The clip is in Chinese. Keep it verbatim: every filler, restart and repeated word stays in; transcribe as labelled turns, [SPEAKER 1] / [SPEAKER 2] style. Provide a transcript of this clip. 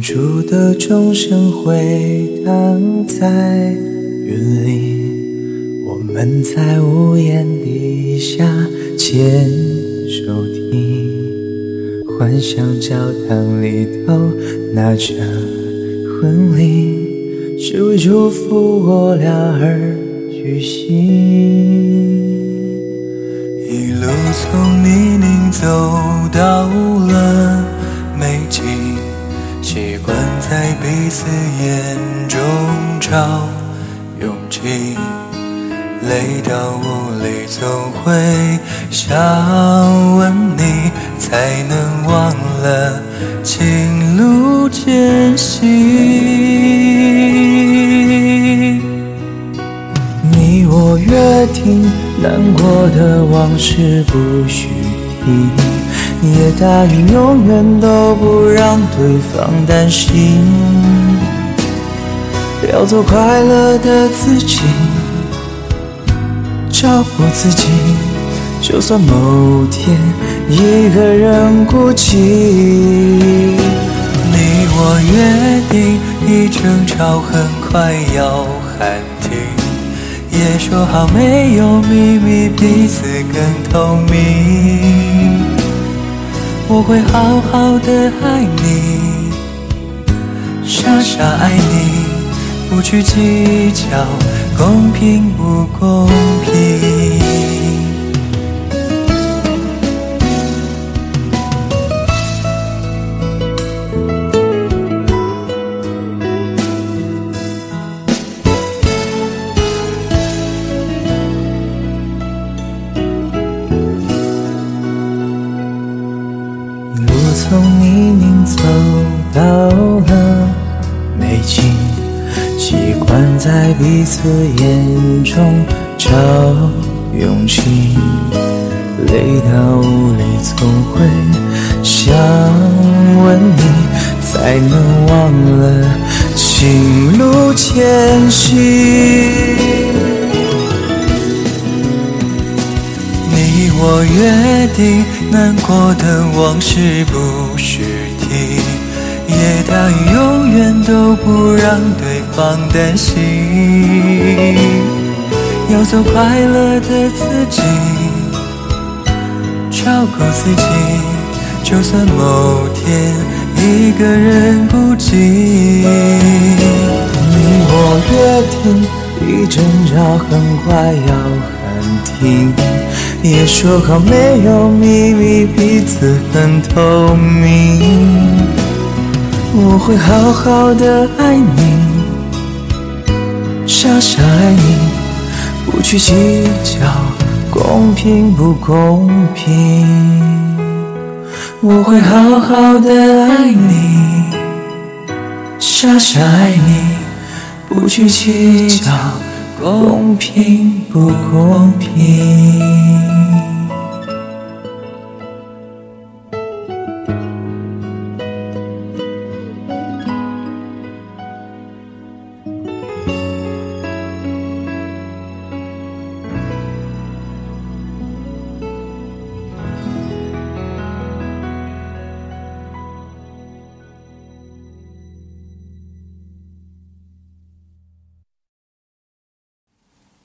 [SPEAKER 1] 住的钟声回荡在云里，我们在屋檐底下牵手听，幻想教堂里头拿着婚礼，是为祝福我俩而举行。一路从泥泞走到了美景，习惯在彼此眼中找勇气，累到无力总会想问你，才能忘了情路艰辛。你我约定，难过的往事不许提，也答应永远都不让对方担心，要做快乐的自己，照顾自己，就算某天一个人孤寂。你我约定，一争吵很快要喊停，也说好没有秘密，彼此更透明。我会好好的爱你，傻傻爱你，不去计较公平不公平。从泥泞走到了美景，习惯在彼此眼中找勇气，累到无力总会想问你，才能忘了情路艰辛。你我约定，难过的往事不许提，也答应永远都不让对方担心，要做快乐的自己，照顾自己，就算某天一个人孤寂。你我约定，一争吵很快要喊停，也说好没有秘密，彼此很透明。我会好好的爱你，傻傻爱你，不去计较公平不公平。我会好好的爱你，傻傻爱你，不去计较公平不公平。